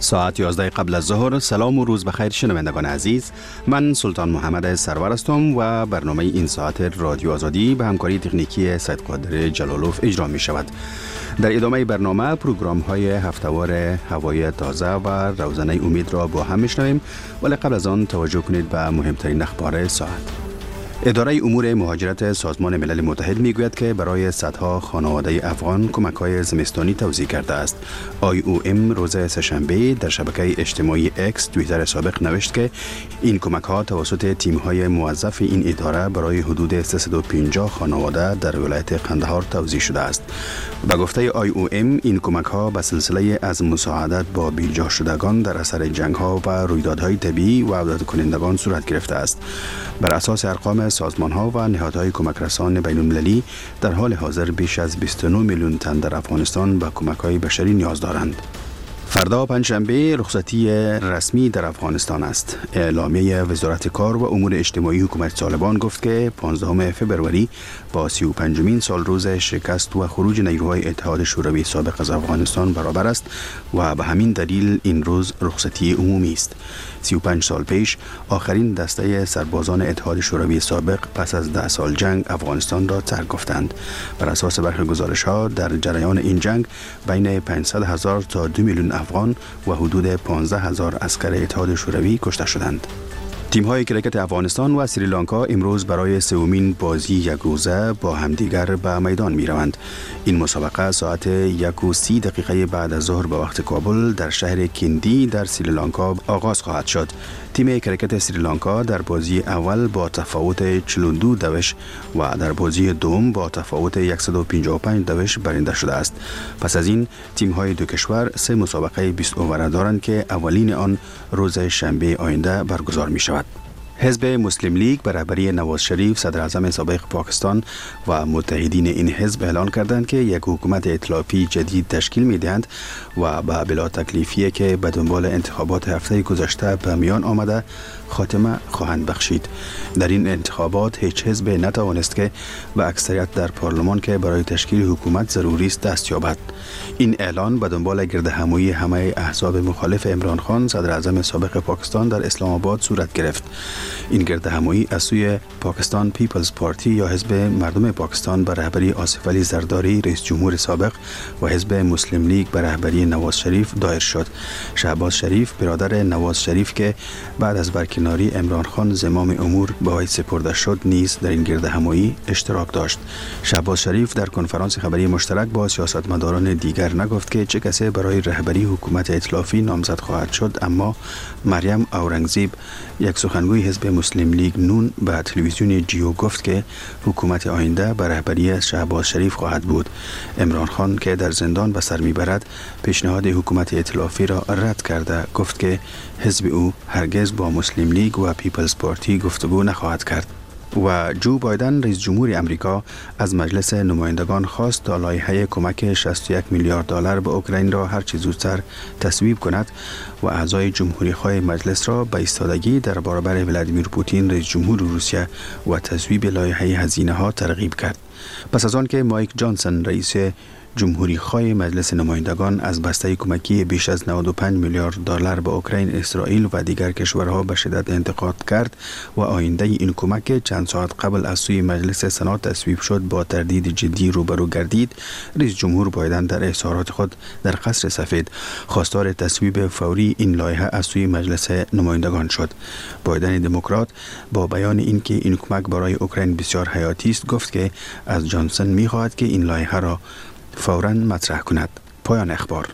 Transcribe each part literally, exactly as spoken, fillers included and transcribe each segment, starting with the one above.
ساعت یازده قبل از ظهر. سلام و روز بخیر شنوندگان عزیز، من سلطان محمد سرور هستم و برنامه این ساعت رادیو آزادی به همکاری تکنیکی سید قادر جلالوف اجرا می شود. در ادامه برنامه پروگرام های هفته‌وار هوای تازه و روزنه امید را با هم میشنویم، ولی قبل از آن توجه کنید به مهمترین اخبار ساعت. اداره امور مهاجرت سازمان ملل متحد میگوید که برای صدها خانواده افغان کمک‌های زمستانی توزیع کرده است. آی او ام روز سه‌شنبه در شبکه اجتماعی اکس توییتر سابق نوشت که این کمک‌ها توسط تیم‌های موظف این اداره برای حدود سیصد و پنجاه خانواده در ولایت قندهار توزیع شده است. به گفته آی او ام این کمک‌ها به سلسله از مساعدت با بی‌جا شدگان در اثر جنگ‌ها و رویدادهای طبیعی و عودت کنندگان صورت گرفته است. بر اساس ارقام سازمان‌ها و نهادهای کمک رسان بین‌المللی در حال حاضر بیش از بیست و نه میلیون تن در افغانستان به کمک‌های بشری نیاز دارند. فردا پنجشنبه رخصتی رسمی در افغانستان است. اعلامیه وزارت کار و امور اجتماعی حکومت طالبان گفت که پانزدهم فوریه با سی و پنجمین سال روز شکست و خروج نیروهای اتحاد شوروی سابق از افغانستان برابر است و به همین دلیل این روز رخصتی عمومی است. سی و پنج سال پیش آخرین دسته سربازان اتحاد شوروی سابق پس از ده سال جنگ افغانستان را ترک گفتند. بر اساس برخی گزارش‌ها در جریان این جنگ بین پانصد هزار تا دو میلیون افغان و حدود پانزده هزار عسکر اتحاد شوروی کشته شدند. تیم‌های کرکت افغانستان و سریلانکا امروز برای سومین بازی یک روزه با همدیگر به میدان می‌روند. این مسابقه ساعت یک و سی دقیقه بعد از ظهر به وقت کابل در شهر کندی در سریلانکا آغاز خواهد شد. تیم کرکت سریلانکا در بازی اول با تفاوت چهل و دو دوش و در بازی دوم با تفاوت صد و پنجاه و پنج دوش برنده شده است. پس از این تیم‌های دو کشور سه مسابقه بیست اووره دارند که اولین آن روز شنبه آینده برگزار می‌شود. حزب مسلم لیگ به رهبری نواز شریف صدر اعظم سابق پاکستان و متحدین این حزب اعلان کردند که یک حکومت ائتلافی جدید تشکیل می‌دهند و به بلا تکلیفی که به دنبال انتخابات هفته گذشته به میان آمده خاتمه خواهند بخشید. در این انتخابات هیچ حزب نتوانست که به اکثریت در پارلمان که برای تشکیل حکومت ضروری است دست یابد. این اعلان به دنبال گردهمایی همه احزاب مخالف عمران خان صدر اعظم سابق پاکستان در اسلام آباد صورت گرفت. این گردهمایی از سوی پاکستان پیپلز پارتی یا حزب مردم پاکستان به رهبری آصف علی زرداری رئیس جمهور سابق و حزب مسلم لیگ به رهبری نواز شریف دایر شد. شهباز شریف برادر نواز شریف که بعد از برکناری عمران خان زمام امور به وی سپرده شد نیز در این گردهمایی اشتراک داشت. شهباز شریف در کنفرانس خبری مشترک با سیاستمداران دیگر نگفت که چه کسی برای رهبری حکومت ائتلافی نامزد خواهد شد، اما مریم اورنگزیب یک سخنگوی حزب مسلم لیگ نون به تلویزیون جیو گفت که حکومت آینده به رهبری شهباز شریف خواهد بود. عمران خان که در زندان به سر میبرد پیشنهاد حکومت ائتلافی را رد کرده گفت که حزب او هرگز با مسلم لیگ و پیپلز پارتی گفتگو نخواهد کرد. و جو بایدن رئیس جمهور امریکا از مجلس نمایندگان خواست تا لایحه کمک شصت و یک میلیارد دلار به اوکراین را هر چه زودتر تصویب کند و اعضای جمهوری خواه مجلس را به ایستادگی در برابر ولادیمیر پوتین رئیس جمهور روسیه و تصویب لایحه هزینه ها ترغیب کرد. پس از آن که مایک جانسون رئیس جمهوری خواه مجلس نمایندگان از بسته کمکی بیش از نود و پنج میلیارد دلار به اوکراین، اسرائیل و دیگر کشورها به شدت انتقاد کرد و آینده این کمک چند ساعت قبل از سوی مجلس سنا تصویب شد با تردید جدی روبرو گردید، رئیس جمهور بایدن در اظهارات خود در قصر سفید خواستار تصویب فوری این لایحه از سوی مجلس نمایندگان شد. بایدن دموکرات با بیان اینکه این کمک برای اوکراین بسیار حیاتی است گفت که از جانسون می‌خواهد که این لایحه را فوراً مطرح کند. پایان اخبار.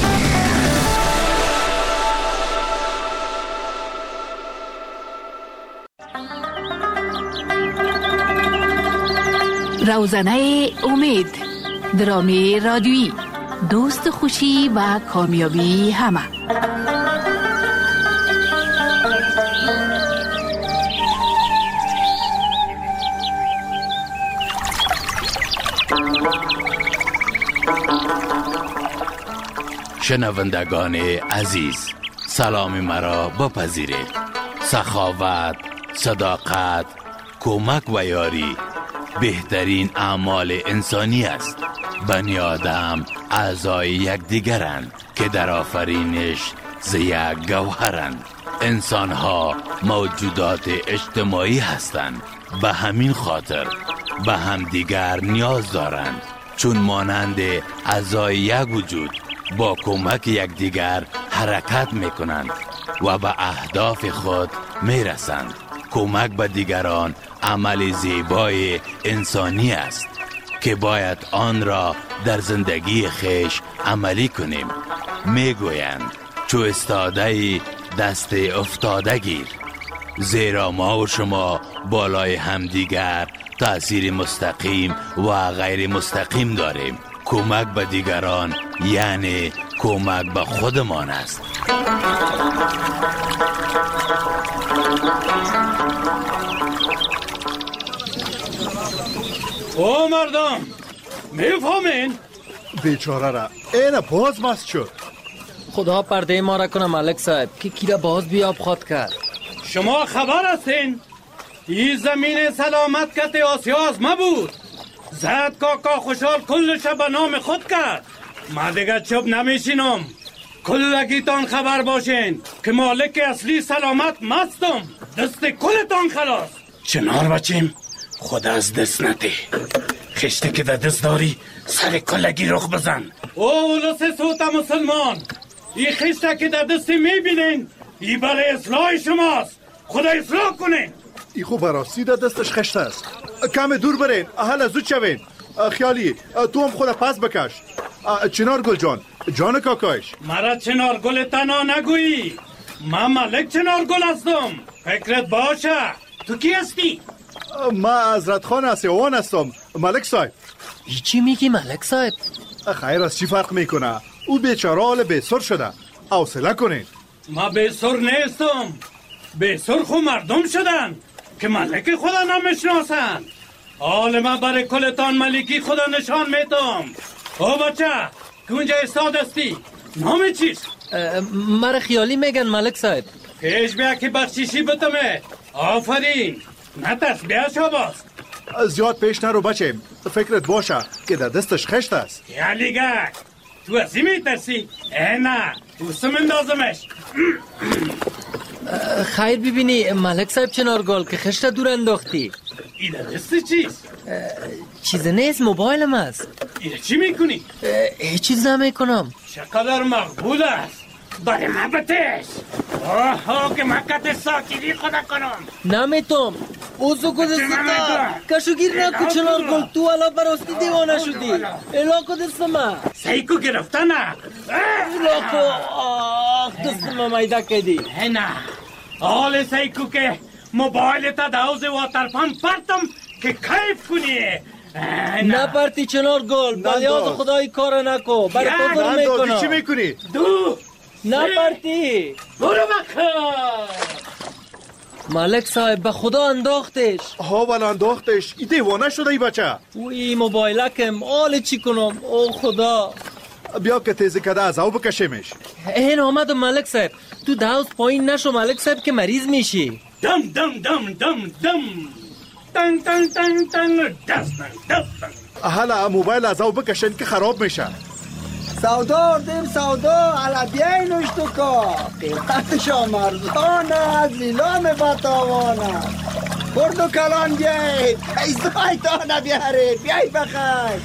روزنه امید، درامی رادیویی، دوست خوشی و کامیابی همه. شنوندگان عزیز، سلام مرا بپذیرید. سخاوت، صداقت، کمک و یاری بهترین اعمال انسانی است. بنی آدم اعضای یکدیگرند که در آفرینش ز یک گوهرند. انسان ها موجودات اجتماعی هستند، به همین خاطر به همدیگر نیاز دارند، چون مانند اعضای یک وجود با کمک یکدیگر حرکت میکنند و به اهداف خود میرسند. کمک به دیگران عمل زیبای انسانی است که باید آن را در زندگی خیش عملی کنیم. میگویند چو استاده دست افتاده گیر، زیرا ما و شما بالای همدیگر تأثیر مستقیم و غیر مستقیم داریم. کمک به دیگران یعنی کمک به خودمان است. او مردم میفهمین؟ بیچاره را این باز مست شد. خدا پرده ما را کنه ملک صاحب که کی را باز بیاب خواد کرد. شما خبر هستین؟ این زمین سلامت کت آسیا از ما بود. زد کاکا خوشحال کلش به نام خود کرد. ما دیگه چوب نمیشینم. کلگیتان خبر باشین که مالک اصلی سلامت مستم. دست کلتان خلاص. چنار بچیم خود از دست نده. خشته که در دست داری سر کلگی رخ بزن. او اولوس سوت مسلمان، این خشته که در دستی میبینین ای برای اصلاح شماست. خدا اصلاح کنین. ای خوب براستی در دستش خشته است. کم دور برین، احل زود شوین. خیالی تو هم خود پس بکش. چنار گل جان، جان کاکایش. مرا چنار گل تنها نگویی. من ملک چنار گل هستم. فکرت باشه. تو کی هستی؟ ما حضرت خان اسیوان هستم ملک صاحب. چی میگی ملک صاحب؟ خیر از چی فرق میکنه؟ او بیچاره حال بیسر شده. حوصله کنین. ما بیسر نیستم. بیسر خو مردم شدن که ملک خدا نمیشناسن. حال ما برای کلتان ملکی خدا نشان میدم. او بچه کونجا استاد هستی؟ نام چیست؟ مرا خیالی میگن ملک صاحب. پیش بیا که بخشیشی بتمه. آفرین. نترس بیا شاباس. زیاد پیش نرو بچه. فکرت باشه که در دستش خشت است. یالیگک تو ازی میترسی؟ اه نه دوستم اندازمش. خیر ببینی ملک صاحب چنار گل که خشت دور انداختی. ایده دستی چیست؟ چیز نیست، موبایلم است. ایده چی میکنی؟ هیچ چیز نمیکنم. چقدر مقبول است. برای من بتش. آها که مکت ساکیری خدا کنم. نمیتم. اوزو کدستا کشوگیر نکو چنار گل. تو الان براستی دیوانه شدی. الا کدستما سیکو گرفتنه. الا کو آخ دستما میده کدی. نه حال سیکو که موبایل تا دوز واترپان پرتم که کیف کنی. نه پرتی چنار گل. بلیاز خدای کار نکو. برای خودم میکنم. چی میکنی؟ دو نه پرتی برو بکن. ملک صاحب به خدا انداختش. ها ولی انداختش. ای دیوانه شده ای بچه. اوی موبایلکم آل چی کنم. او خدا. بیا که تیزی کده از او بکشیمش. این آمد ملک صاحب. تو داوز پایین نشو ملک صاحب که مریض میشی. دم دم دم دم دم تن تن تن تن دست دست. حالا موبایل از او بکشین که خراب میشه. سودا آردیم سودا علا بیاینوش تو کا قیمتشا مرزانه زیلام بطاوانه برد و کلان بیای ایزای تانه بیاره بیای بخیر.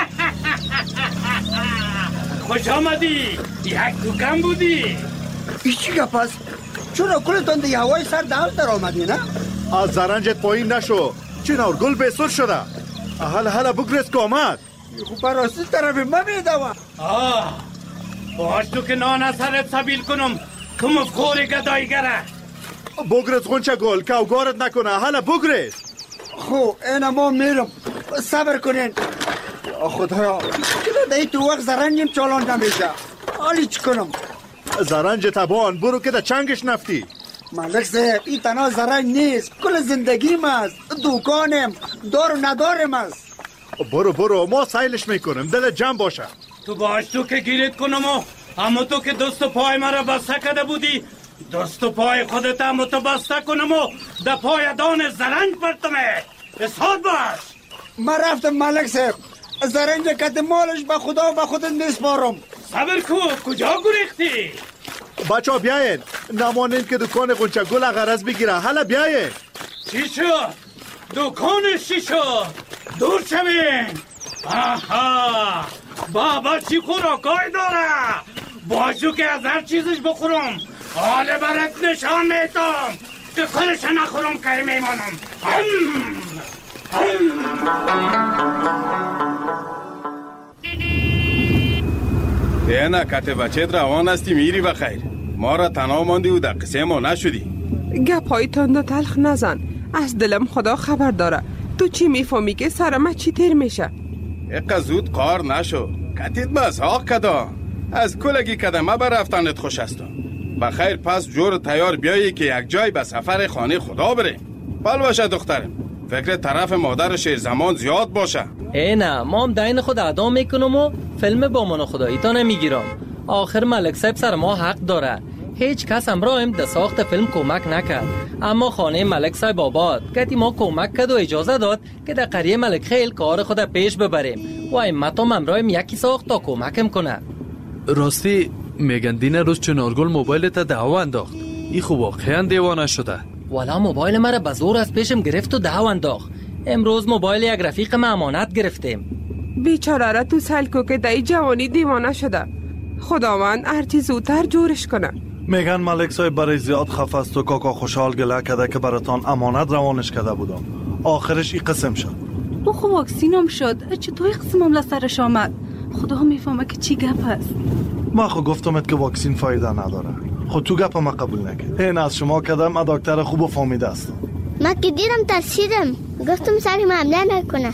خوش آمدی. یک دوکم بودی. ایچی که پس چون کلتون دی هوای سر داول در آمدی نه؟ از زرنجت پایین نشو. چنار گل بیسر شده. حالا حالا بگرست که آمد. خوب پراستی طرف ما میدوم. آه باش تو که نان سرت سبیل کنم تو مفخور گدایگره. بگرست غنچه گل که اوگارت نکنه. حالا بگرست. خو اینا ما میرم. صبر کنین. خدایا دی تو وقت زرنجیم چالان نمیشه. حالی چی کنم؟ زرنج تبان برو که در چنگش نفتی. ملک صاحب این تنها زرنج نیست. کل زندگیم است. دوکانم دار و ندارم است. برو برو ما سایلش میکنم. دل جمع باشه. تو باش تو که گیرت کنم و اما تو که دست و پای مرا بسته کده بودی دست و پای خودت هم تو بسته کنم و در پای دان زرنج پرتمه. اصحاد باش. من رفتم ملک صاحب. زرنج کت مالش به خدا و به خودت نیسپارم. صبر کو کجا گریختی؟ بچه ها بیاین، نمانین که دکان غنچه گل غرض بگیره. حالا بیاین. چی شد؟ دکانش چی شد؟ دور شوین. آها، بابا چی خوراکای داره؟ باشو که از هر چیزش بخورم. حالا برات نشان میدم که خودش نخورم که میمانم. اینا کته بچه روان هستی میری بخیر. ما را تنها ماندی و در قصه ما نشدی. گپای تند و تلخ نزن. از دلم خدا خبر داره. تو چی میفهمی که سرم چی تیر میشه؟ اقا زود قار نشو. کتید بس حاق کدا. از کلگی کدمه برفتنت خوش هستم. بخیر پس جور تیار بیایی که یک جای به سفر خانه خدا بریم. بل باشه دخترم. فکر طرف مادر شیر زمان زیاد باشه. ای نه، ما هم دین خود ادا میکنم و فیلم با من خدایی تا نمیگیرم. آخر ملک صاحب سر ما حق داره. هیچ کس امرایم در ساخت فیلم کمک نکرد، اما خانه ملک صاحب آباد کتی ما کمک کرد و اجازه داد که در قریه ملک خیل کار خود پیش ببریم و ایمتام امرایم یکی ساخت تا کمکم کنه. راستی میگن دین روز چنارگل موبایلت دهو انداخت. ای خوب واقعا دیوانه شده. والا موبایل مرا به زور از پیشم گرفت و دهو انداخت. امروز موبایل یک رفیق ما امانت گرفتیم. بیچاره را تو سلکو که دای جوانی دیوانه شده. خداوند هرچی زودتر جورش کنه. میگن ملک صاحب برای زیاد خفه است و کاکا خوشحال گله کرده که براتان امانت روانش کرده بودم. آخرش این قسم شد. او خب واکسینم شد. چطور قسمم لسرش آمد؟ خدا میفهمه که چی گپ است. ما خو گفتمت که واکسین فایده نداره. خود تو گپ ما قبول نکرد. این از شما کدم دکتر خوب و فهمیده است. ما که دیدم ترسیدم. گفتم سری ما حمله نکنه.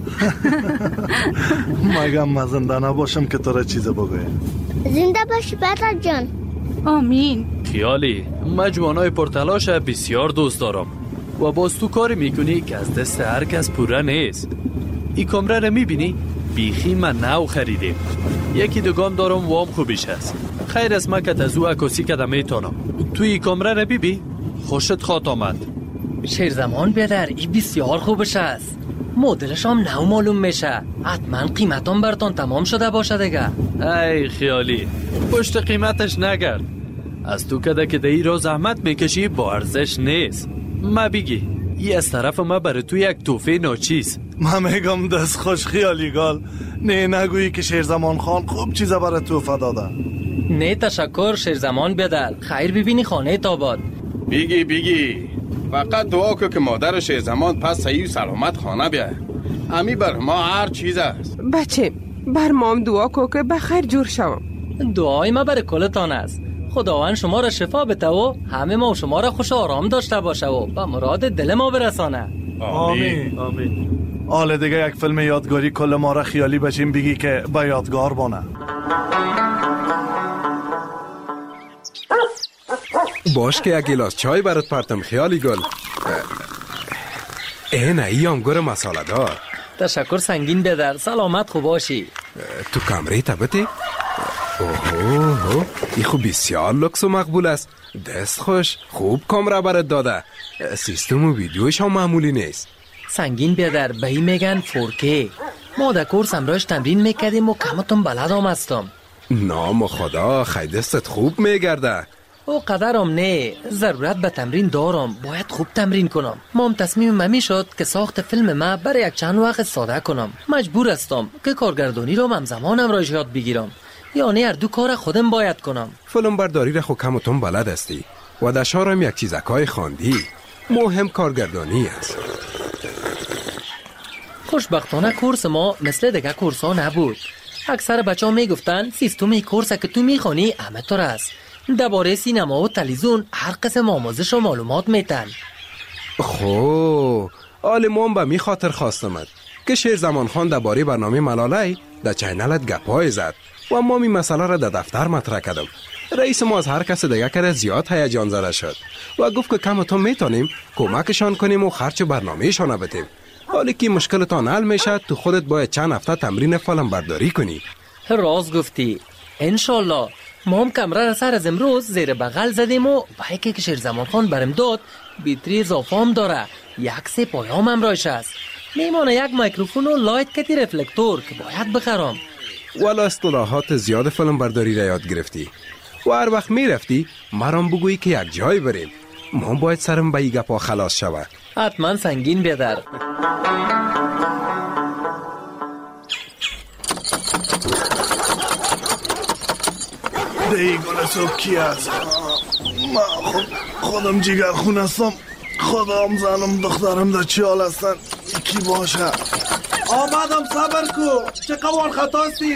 مگم ما زنده نباشم که تو را چیز بگویم. زنده باشی برادر جان. آمین. خیالی، من جوانای پرتلاش بسیار دوست دارم و باز تو کاری میکنی که از دست هر کس پوره نیست. این کامره رو میبینی؟ بیخی من نو خریدیم. یکی دوگام دارم وام خوبیش هست. خیر از من که از او عکاسی کدم میتونم. تو این کامره رو بیبی؟ خوشت خواد آمد. شیر زمان بیادر، این بسیار خوبش است. مدلش هم نو معلوم میشه. حتما قیمتان برتان تمام شده باشه دیگه. ای خیالی، پشت قیمتش نگرد. از تو کده که دهی را زحمت میکشی با ارزش نیست. ما بگی ای از طرف ما برای تو یک توفه ناچیز. من میگم دست خوش خیالی گال. نه نگویی که شیر زمان خان خوب چیزا برای توفه داده. نه تشکر شیر زمان بیادر. خیر ببینی خانه تاباد. بیگی بیگی فقط دعا که که مادر شیر زمان پس صحیح سلامت خانه بیاد. امی بر ما هر چیز است. بچه بر مام دعا کو که بخیر جور شوم. دعای ما برای کلتان است. خداوند شما را شفا بده و همه ما و شما را خوش آرام داشته باشه و به مراد دل ما برسانه. آمین آمین. حالا دیگه یک فیلم یادگاری کل ما را خیالی بچیم بگی که با یادگار بانه. باش که یک گلاس چای برات پرتم خیالی گل. اینه ایام گره مساله دار. تشکر سنگین بیادر. سلامت خوب باشی. تو کمره تبتی؟ اوه ای خوب بسیار لکس و مقبول است. دست خوش خوب کامره برات داده. سیستم و ویدیوش هم معمولی نیست. سنگین بیادر به این میگن فورکی. ما در کورس امراش تمرین میکردیم و کمتون بلد هم هستم. نام خدا خیلی دستت خوب میگرده. او قدرم نه. ضرورت به تمرین دارم. باید خوب تمرین کنم. ما هم تصمیم ممی شد که ساخت فیلم ما برای یک چند وقت ساده کنم. مجبور هستم که کارگردانی رو همزمان امراش یاد بگیرم. یعنی هر دو کار خودم باید کنم. فیلم برداری را خود کمتون بلد هستی و دشارم یک چیزکای خواندی. مهم کارگردانی است. خوشبختانه کورس ما مثل دیگه کورس ها نبود. اکثر بچه ها می گفتن سیستم کورس که تو می خوانی همه طور است. درباره سینما و تلویزیون هر قسم آموزش و معلومات میتن. خو آلمان به می خاطر خواستمد که شیر زمان خان درباره برنامه ملاله در چینلت گپای زد و ما می مسئله را در دفتر مطرح کردم. رئیس ما از هر کس دیگه کرد زیاد هیجان زده شد و گفت که کمتون میتونیم کمکشان کنیم و خرچ برنامهشان بدیم. حالی که مشکلتان حل میشه تو خودت باید چند هفته تمرین فیلم برداری کنی. راست گفتی. انشالله. ما هم کمره را سر از امروز زیر بغل زدیم و بایکی که شیر زمان خان برم داد بیتری اضافه هم داره. یک سه پایام هم رایش است. میمانه یک میکروفون و لایت کتی رفلکتور که باید بخرم. والا اصطلاحات زیاد فیلم برداری را یاد گرفتی و هر وقت می رفتی مرام بگویی که یک جای بریم. ما باید سرم به این گپا خلاص شود. حتما سنگین بیادر. دیگونه صبح کی هست؟ من خود خودم جیگر خون هستم. خودم زنم دخترم در چی حال هستن؟ کی باشه؟ آمدم صبر کو. چه قوان خطاستی؟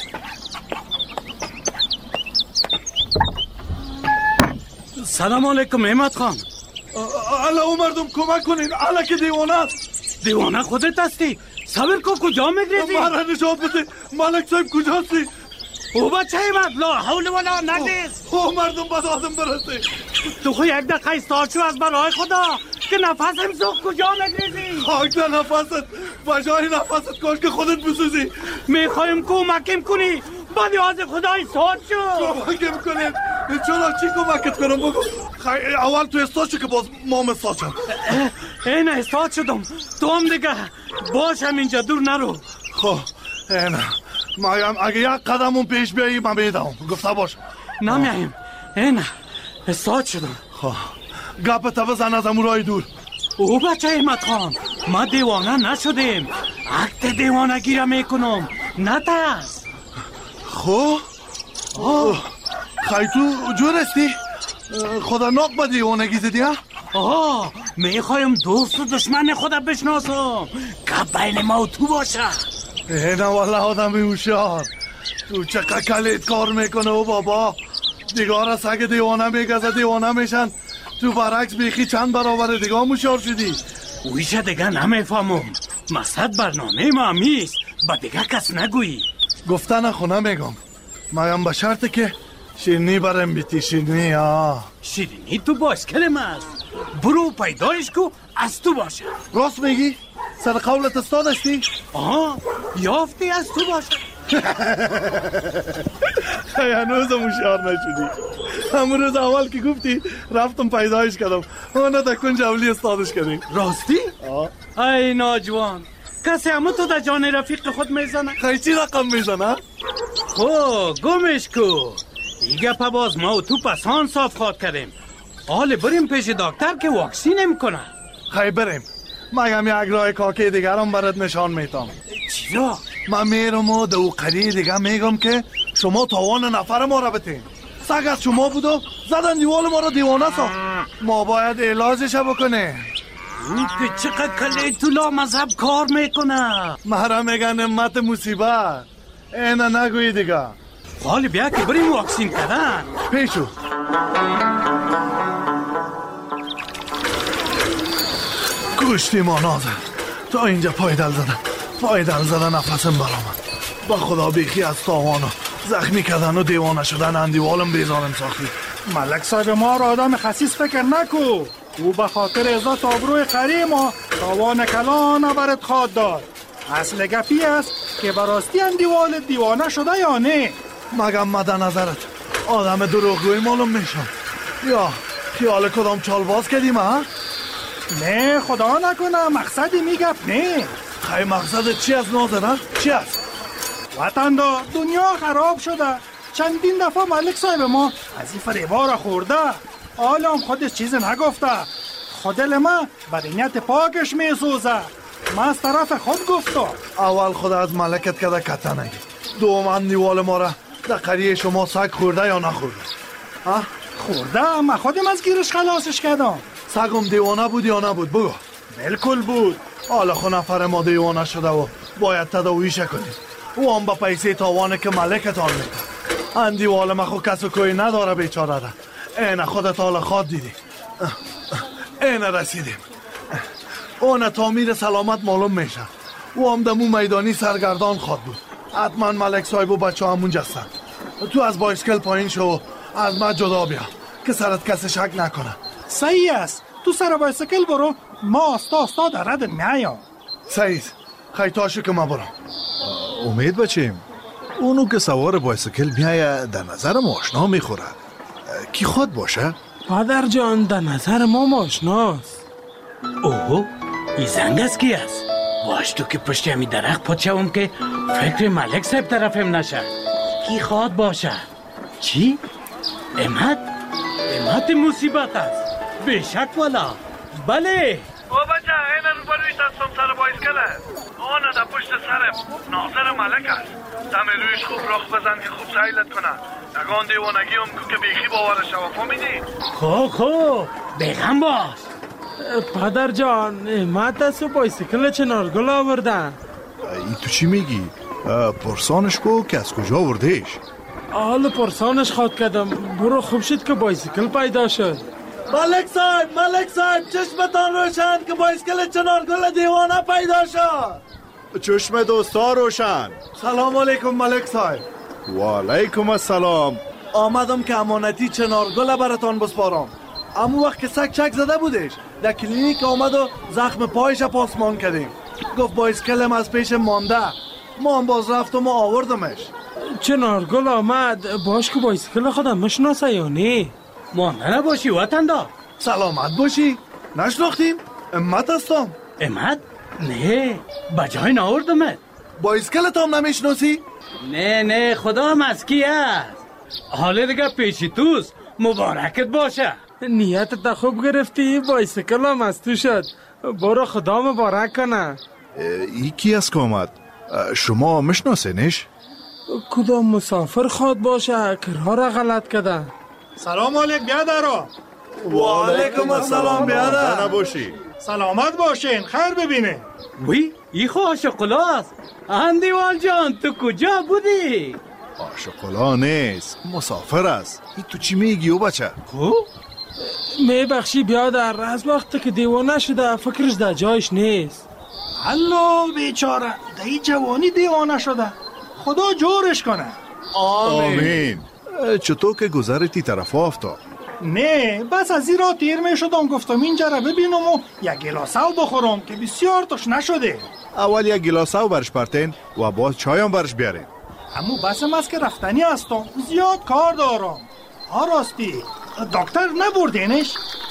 سلام علیکم احمد خان. الا او مردم کمک کنین. الا که دیوانه است. دیوانه خودت هستی؟ صبر کو. کجا میگریزی؟ مرا نجات بده. ملک صاحب کجاستی؟ او بچه احمد لا حول ولا نگریز. او مردم بد آدم برسته. تو خو یک دقیقه ایستاد شو از برای خدا که نفسم سوخت. کجا میگریزی؟ خاک در نفست. بجای نفست کاش که خودت بسوزی. میخوایم کمکم کنی. بعد از خدا ایستاد شو. کمکم کنیم. چرا چی کمکت کنم بگو. خیلی اول تو استاد شو که باز ما استاد شد. اینه استاد شدم. تو هم دیگه باشم اینجا دور نرو. خب اینه مایم اگه یک قدم اون پیش بیایی من بیدم گفته باش. نمیاییم. اینه استاد شدم. خب گپ تا بزن از امورای دور. او بچه احمد خان ما دیوانه نشدیم. عقد دیوانه گیره میکنم. نه ترس. خب خیلی تو جور استی؟ خدا ناک با دیوانگی زدی ها؟ آه میخوایم دوست و دشمن خدا بشناسم که بین ما و تو باشه. اینه والله آدمی هوشیار. تو چقدر کلید کار میکنه و بابا دیگار از اگه دیوانه میگذه دیوانه میشن. تو برعکس بیخی چند برابر دیگه هوشیار شدی. اویشه دیگه نمیفهمم. مقصد برنامه ما همیست با دیگه کس نگویی. گفته نخونه میگم. مایم به شرطه که شیرنی برم بیتی. شیرنی ها شیرنی تو باشکلم است. برو پیدایش کو از تو باشه. راست میگی؟ سر قولت استاد استی؟ آه یافتی از تو باشه. هنوزم هوشیار نشدی. همون روز اول که گفتی رفتم پیدایش کردم. اونه در کنج اولی استادش کردی. راستی؟ آه ای ناجوان کسی همون تو در جان رفیق خود میزنه؟ خیلی چی رقم میزنه؟ خب گمش کو. دیگه پا باز ما و تو پسان صاف خواد کردیم. حالا بریم پیش دکتر که واکسینم کنه. خیلی بریم. مگم یک راه کاکی دیگرم برات نشان میتام. چرا؟ من میرم و دو قریه دیگه میگم که شما تاوان نفر ما را بتین. سگ از شما بودو زدن دیوال ما را دیوانه سا. ما باید علاجش بکنه. که چقدر کلی تو لا مذهب کار میکنه. مرا میگن امت مصیبت. اینه نگوی دیگه. حالی بیا که بریم واکسین کردن. پیشو گوشتی ما نازه تا اینجا پایدل زدن. پایدل زدن نفسم برامد. با خدا بیخی از تاوانو زخمی کردن و دیوانه شدن اندیوالم بیزارم ساختی. ملک صاحب ما را آدم خسیس فکر نکو. او به خاطر عزت آبروی قری ما تاوان کلان برات خواد داد. اصل گپی است که براستی اندیوال دیوانه شده یا نه. مگم مد نظرت آدم دروغگوی معلوم میشم یا خیال کدام چال باز کردیم ها؟ نه خدا نکنه مقصدی میگف نه. خیلی مقصد چی از نازنه؟ چی است؟ وطن دا دنیا خراب شده. چندین دفعه ملک صاحب ما از این فریبا را خورده. حالا هم خودش چیز نگفته. خودل ما بدنیت پاکش میسوزه. من از طرف خود گفتم. اول خود از ملکت کده کتا نگی. دوم اندیوال ما را در قریه شما سگ خورده یا نخورده؟ ها؟ خورده من خودم از گیرش خلاصش کردم. سگم دیوانه بود یا نبود بگو. بالکل بود. حالا خو نفر ما دیوانه شده و باید تداویش کنیم. او هم با پیسه تاوانه که ملکتان میده. اندیوال ما خو کس و کوی نداره بیچاره ده. اینه خودت حالا خواد دیدی. اینه رسیدیم. اون تعمیر سلامت معلوم میشه. او هم دمو میدانی سرگردان خواد بود. حتما ملک صاحب و بچه همون جستن. تو از بایسکل پایین شو از ما جدا بیا که سرت کسی شک نکنه. صحیح است. تو سر بایسکل برو. ما استا استا در رد میایم. صحیح. خیتاشو که ما برم. امید بچیم اونو که سوار بایسکل میایه در نظر ما آشنا میخوره. کی خود باشه؟ پدر جان در نظر ما آشناست. اوه این زنگ است کی است؟ باش تو که پشت همی درخت پد شوم که فکر ملک صاحب طرفم نشه. کی خواد باشه؟ چی؟ احمد احمد مصیبت است بیشک والا. بله او بچه اینن برویش هستم سر بایسکله آنه در پشت سرم ناظر ملک است. دم رویش خوب رخ بزن که خوب سیلت کنه. دگان دیوانگی هم که بیخی باورش شوا فهمیدی؟ خوب خوب بیغم باش. پدر جان احمد دست و بایسکل چنارگل آوردن. ای تو چی میگی؟ پرسانش کو که از کجا آوردهش؟ حال پرسانش خواد کردم. برو خوب شد که بایسکل پیدا شد. ملک صاحب ملک صاحب چشمتان روشن که بایسکل چنارگل دیوانه پیدا شد. چشم دوستا روشن. سلام علیکم ملک صاحب. و علیکم السلام. آمدم که امانتی چنارگل براتان بسپارم. اما وقت که سگ چک زده بودش در کلینیک آمد و زخم پایش پاسمان کردیم. گفت بایسکلم از پیش مانده. ما هم باز رفتم و آوردمش. چنارگل آمد باش که بایسکل خودم مشناسه یا نه؟ مانده نباشی وطن دا. سلامت باشی. نشناختیم؟ احمد هستم. احمد؟ نه بجای ناوردمت. بایسکلت هم نمیشناسی؟ نه نه خدا هم از کی است. حالا دیگه پیشی توست. مبارکت باشه. نیتت تا خوب گرفتی بایسکل هم از تو شد. برو خدا مبارک کنه. ای کی از که آمد؟ شما مشناسینش؟ کدام مسافر خواد باشه که راه را غلط کده. سلام علیکم بیادرها. و علیکم السلام بیادر. نباشی. سلامت باشین خیر ببینه. وی ای خو آشقلا است. اندیوال جان تو کجا بودی؟ آشقلا نیست مسافر است. ای تو چی میگی او بچه؟ خوب؟ میبخشی بیادر از وقتی که دیوانه شده فکرش در جایش نیست. الله بیچاره در جوانی دیوانه شده. خدا جورش کنه. آمین, آمین. چطور که گذرتی طرف افتاد؟ نه بس از این را تیر می شدم گفتم اینجا را ببینم و یک گلاس آب بخورم که بسیار تشنه شده. اول یک گلاس آب برش پرتین و باز چای هم برش بیارین. اما بسم است که رفتنی هستم زیاد کار دارم. ها راستی دکتر نبردینش؟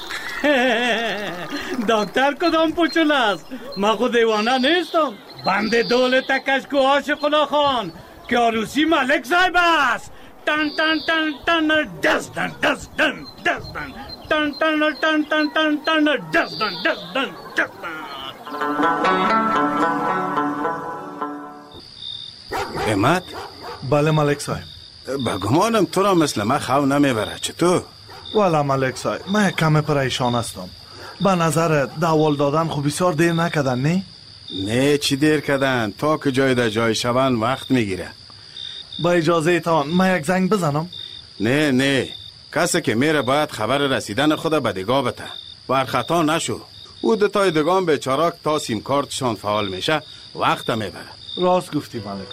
دکتر کدام پوچول است؟ ما خود دیوانه نیستم. بنده دولت کشکو عاشق خان که عروسی ملک صاحب است. تن تن تن تن دزدن دزدن دزدن تن تن تن تن تن تن دزدن دزدن دزدن. احمد؟ بله ملک صاحب. بگمانم تو را مثل من خو نمیبره. چطور؟ والا ملک صاحب من کم پریشان هستم. به نظر داول دادن خب بسیار دیر نکردن نه؟ نه چی دیر کردن تا که جای در جای شون وقت میگیره. با اجازه تان من یک زنگ بزنم؟ نه نه کسی که میره باید خبر رسیدن خود به دگاه بته. بر خطا نشو. او دوتای دگان به چراک تا سیم کارتشان فعال میشه وقت میبره. راست گفتی ملک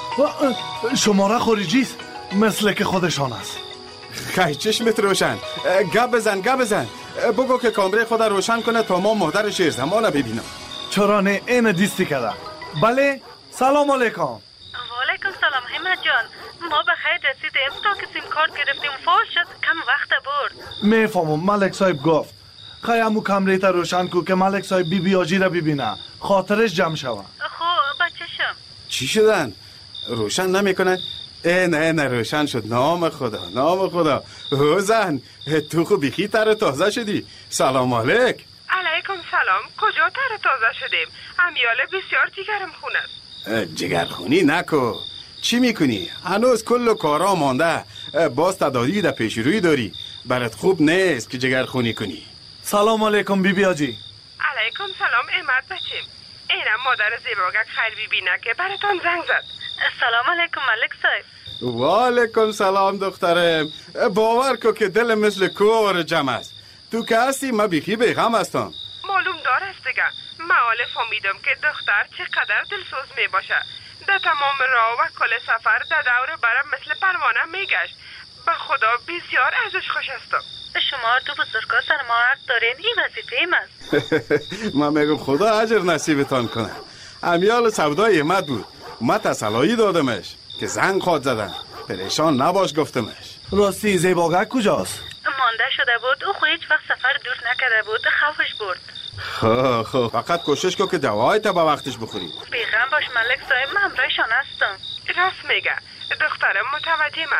صاحب. شماره خارجی است مثل که خودشان است. خیلی چشمت روشن. گپ بزن گپ بزن. بگو که کامره خود روشن کنه تا ما مهدر شیر زمانه ببینم. چرا نه این دیستی کرده. بله سلام علیکم. علیکم سلام احمد جان. ما به خیر رسیدیم تا که سیم کارت گرفتیم فال شد کم وقت برد. میفهمم ملک صاحب گفت خیلی امو کمره تا روشن کو که ملک صاحب بی بی آجی را ببینه خاطرش جمع شوه. خب بچه‌شم چی شدن؟ روشن نمی کنن؟ ای نه نه روشن شد. نام خدا نام خدا. زن تو خو بیخی تر تازه شدی. سلام علیک. علیکم سلام. کجا تر تازه شدیم؟ امیاله بسیار جگرم خون است. جگرخونی نکو. چی میکنی؟ هنوز کل کارا مانده. باز تداعی در پیش روی داری. برات خوب نیست که جگرخونی کنی. سلام علیکم بی بی آجی. علیکم سلام احمد بچیم. اینم مادر زیباگک خیر بی بینه که براتان زنگ زد. سلام علیکم ملک صاحب. و علیکم سلام دخترم. باور کو که دل مثل کور جمع است. تو که هستی ما بیخی بیغم هستم. معلوم دار است دیگه. معاله فهمیدم که دختر چقدر دلسوز می باشه. در تمام راه و کل سفر در دور برم مثل پروانه میگشت. به خدا بسیار ازش خوش هستم. شما دو بزرگا سر ما حق دارین. این وظیفه ایم است. من میگم خدا اجر نصیبتان کنه. امیال سودای احمد بود. ما تسلایی دادمش که زنگ خواد زدن. پریشان نباش گفتمش. راستی زیباگک کجاست؟ مانده شده بود. او خو هیچ وقت سفر دور نکرده بود. خوفش برد. خب خب فقط کوشش کن که دوای تا به وقتش بخوری. بیغم باش ملک صاحب. من همراهشان هستم. راست میگه. دخترم متوجهم است.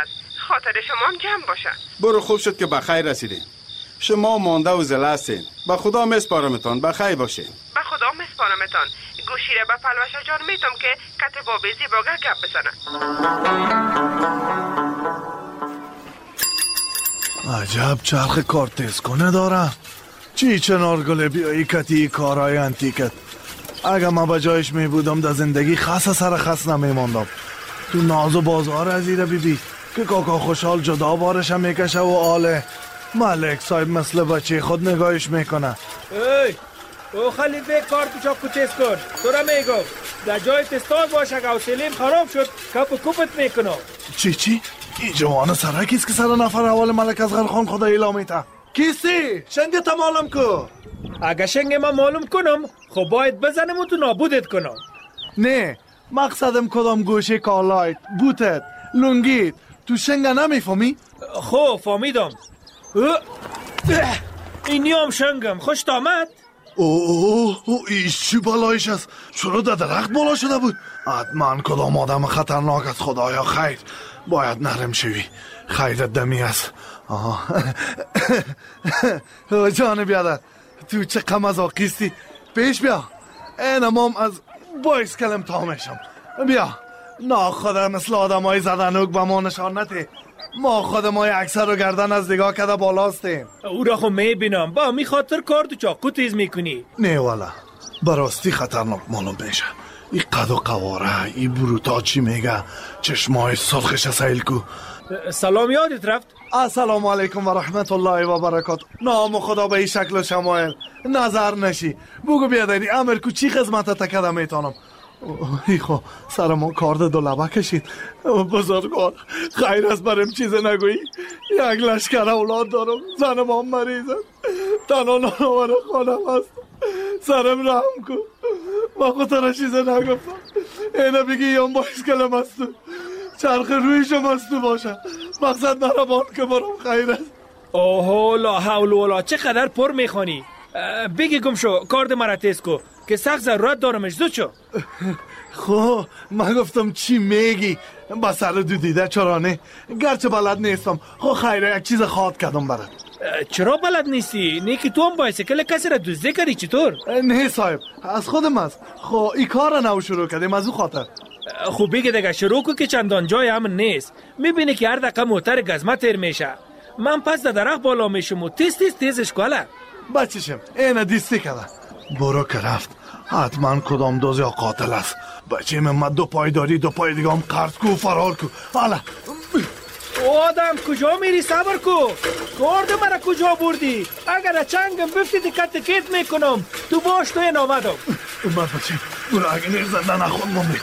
خاطر شما هم جمع باشه. برو، خوب شد که به خیر رسیدین. شما مانده و زله هستین. به خدا میسپارمتان، به خیر باشین. به خدا میسپارمتان. گوشی را به پلوشا جان میتم که کت بابی زیباگه گپ بزنه. عجب چرخ کار تیز کنه دارم. چی چنارگل بیایی کتی کارهای انتیکت. اگه ما به جایش می بودم در زندگی خاص سر خاص نمی ماندم. تو ناز و بازار از ایره بی بی که کاکا خوشحال جدا بارش هم میکشه و آله ملک صاحب مثل بچه خود نگاهش میکنه. ای او خلیفه کار تو چاکو تیز کن. تو را میگم در جای تستاد باشه که سلیم خراب شد کپ و کپت میکنم. چی چی؟ این جوان سرکیست که سر نفر اول ملک از غرخان خدا ایلا میته. کیستی؟ شنگ تا معلوم کو. اگه شنگ ما معلوم کنم خب باید بزنم و تو نابودت کنم. نه مقصدم کدام گوشه کالایت بوتت لونگیت تو شنگ نمیفهمی؟ خب فهمیدم. اینی هم شنگم خوشت آمد؟ اوه او ایش چی بلایش است؟ چرا در درخت بالا شده بود؟ حتما کدام آدم خطرناک است. خدایا خیر باید نرم شوی. خیرت دمی است. جان بیادر تو چه قمزاقیستی. پیش بیا اینم هم از بایس کلم تا میشم. بیا ناخدا مثل آدم های زدنوک به ما نشان نده. ما خودمای اکثر و گردن از نگاه کده بالاستیم. او را خب میبینم با می خاطر کار تو چاقو تیز میکنی. نه والا براستی خطرناک معلوم میشه. این قد و قواره این بروتا چی میگه چشمای سرخش سیل کو. سلام یادت رفت؟ السلام علیکم و رحمت الله و برکات. نام خدا به این شکل و شمایل نظر نشی. بگو بیادری امر کو چی خدمت تکده میتونم. ایخو سر ما کارد دو لبه کشید. بزرگوار خیر است برم چیز نگویی. یک لشکر اولاد دارم. زنم هم مریض است. تنها نانوار خانم است. سرم رحم کن. ما خود را چیز نگفتم. اینه بگی یم باید کلم است. چرخ رویشم است باشه. مقصد نربان که برام خیر است. اوه لا حول ولا چقدر پر میخوانی. بگی گم شو کارد مرا تیز کو که سخت ضرورت دارمش. زود شو. خو من گفتم چی میگی با سر دو دیده چرانه گرچه بلد نیستم. خو خیره یک چیز خواد کردم برات. چرا بلد نیستی؟ نه که تو هم بایسکل کسی را دزدی کردی چطور؟ نه صاحب از خودم است. خو این کار را نو شروع کردیم از او خاطر. خوب بگه دیگه شروع کو که چندان جای امن نیست. میبینی که هر دقیقه موتر گزمه تیر میشه. من پس در درخت بالا میشم و تیز تیز تیزش کاله. بچشم اینه دیستی کرده. برو که رفت حتما کدام دوز یا قاتل است. بچه من دو پای داری دو پای دیگه هم قرد کو فرار کو. حالا آدم کجا میری؟ صبر کو. کارد مرا کجا بردی؟ اگر چنگم بفتی دکت کت میکنم. تو باش تو این آمدم. اومد بچه برو اگه نیر زنده نخون مونده.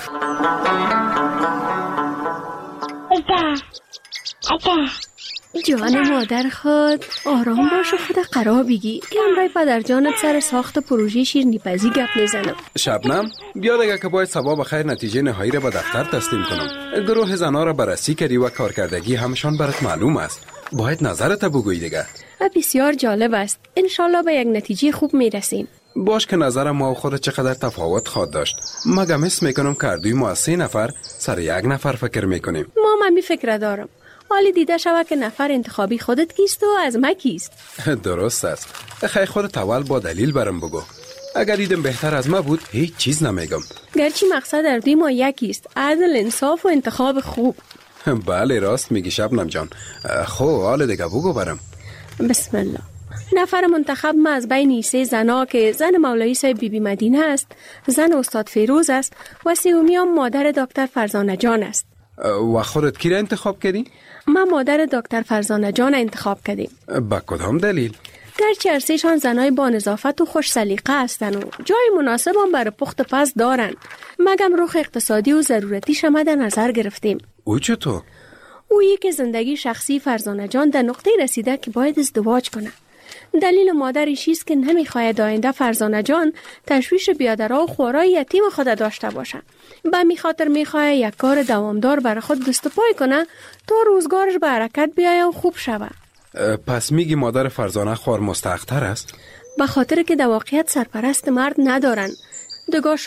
جان مادر خود آرام باش و خود قرار بگی که امرای پدر جانت سر ساخت پروژه شیرنی پزی گپ نزنم. شبنم بیا دیگه که باید صبح بخیر نتیجه نهایی را به دفتر تسلیم کنم. گروه زنا را بررسی کردی و کارکردگی همشان برات معلوم است. باید نظرت بگویی دیگه. بسیار جالب است. انشالله به یک نتیجه خوب میرسیم. باش که نظر ما و خود چقدر تفاوت خواهد داشت. مگم اسم میکنم که دوی ما از سه نفر سر یک نفر فکر میکنیم. ما من می فکر دارم. حالی دیده شود که نفر انتخابی خودت کیست و از ما کیست. درست است. خیلی خودت اول با دلیل برم بگو. اگر دیدم بهتر از ما بود هیچ چیز نمیگم. گرچه مقصد در دوی ما یکیست. عدل، انصاف و انتخاب خوب. بله راست میگی شبنم جان. خب حال دیگه بگو برم. بسم الله. نفر منتخب ما از بین سه زنا که زن مولوی صاحب بی بی مدینه است، زن استاد فیروز است و سومی هم مادر دکتر فرزانه جان است. و خودت کی را انتخاب کردی؟ ما مادر دکتر فرزانه جان انتخاب کردیم. با کدام دلیل؟ گرچه ارسیشان زنای با نظافت و خوش سلیقه هستند و جای مناسب هم برای پخت پز دارند، مگم رخ اقتصادی و ضرورتی شما در نظر گرفتیم. او چطور؟ او یک زندگی شخصی فرزانه جان در نقطه رسیده که باید ازدواج کنه. دلیل مادرش است که نمیخواهد آینده فرزانه جان تشویش بیادرها و خوارای یتیم خود داشته باشه. به می خاطر میخواهد یک کار دوامدار برای خود دست پای کنه تا روزگارش به حرکت بیاید و خوب شود. پس میگی مادر فرزانه خوار مستحق‌تر است؟ به خاطر که در واقعیت سرپرست مرد ندارن. دگاه